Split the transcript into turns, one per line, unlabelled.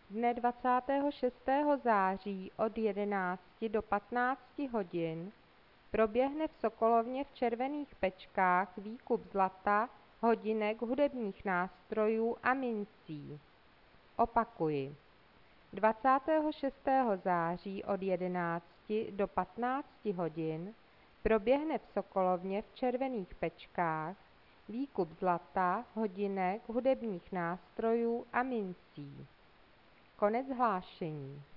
Dne 26. září od 11 do 15 hodin proběhne v Sokolovně v Červených Pečkách výkup zlata, hodinek, hudebních nástrojů a mincí. Opakuji. 26. září od 11 do 15 hodin proběhne v Sokolovně v Červených Pečkách výkup zlata, hodinek, hudebních nástrojů a mincí. Konec hlášení.